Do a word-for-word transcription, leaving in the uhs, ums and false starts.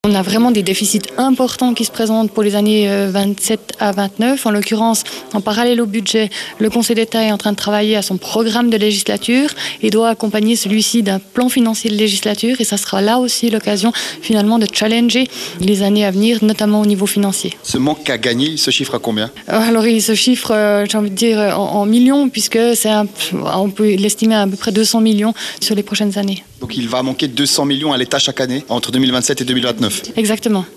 On a vraiment des déficits importants qui se présentent pour les années vingt-sept à vingt-neuf. En l'occurrence, en parallèle au budget, le Conseil d'État est en train de travailler à son programme de législature et doit accompagner celui-ci d'un plan financier de législature. Et ça sera là aussi l'occasion finalement de challenger les années à venir, notamment au niveau financier. Ce manque à gagner, il se chiffre à combien ? Alors il se chiffre, j'ai envie de dire, en, en millions, puisque c'est un, on peut l'estimer à à peu près deux cents millions sur les prochaines années. Donc il va manquer deux cents millions à l'État chaque année entre deux mille vingt-sept et deux mille vingt-neuf. Exactement.